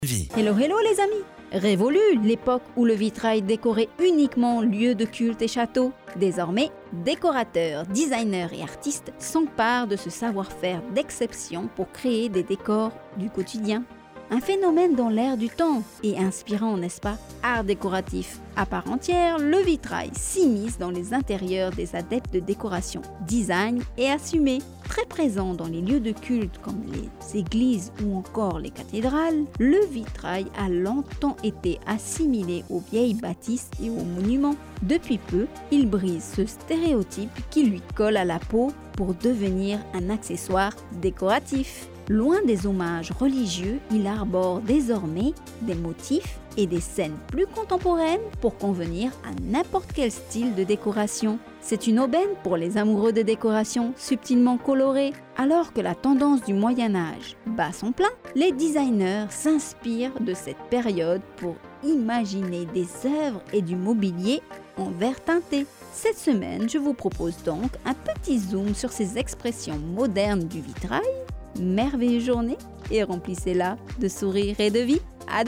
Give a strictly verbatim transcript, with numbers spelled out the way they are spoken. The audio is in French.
Vie. Hello hello les amis. Révolue l'époque où le vitrail décorait uniquement lieux de culte et châteaux. Désormais, décorateurs, designers et artistes s'emparent de ce savoir-faire d'exception pour créer des décors du quotidien. Un phénomène dans l'air du temps et inspirant, n'est-ce pas? Art décoratif à part entière, le vitrail s'immisce dans les intérieurs des adeptes de décoration, design et assumé. Très présent dans les lieux de culte comme les églises ou encore les cathédrales, le vitrail a longtemps été assimilé aux vieilles bâtisses et aux monuments. Depuis peu, il brise ce stéréotype qui lui colle à la peau pour devenir un accessoire décoratif. Loin des hommages religieux, il arbore désormais des motifs et des scènes plus contemporaines pour convenir à n'importe quel style de décoration. C'est une aubaine pour les amoureux de décoration subtilement colorées. Alors que la tendance du Moyen-Âge bat son plein, les designers s'inspirent de cette période pour imaginer des œuvres et du mobilier en vert teinté. Cette semaine, je vous propose donc un petit zoom sur ces expressions modernes du vitrail. Merveilleuse journée et remplissez-la de sourires et de vie. À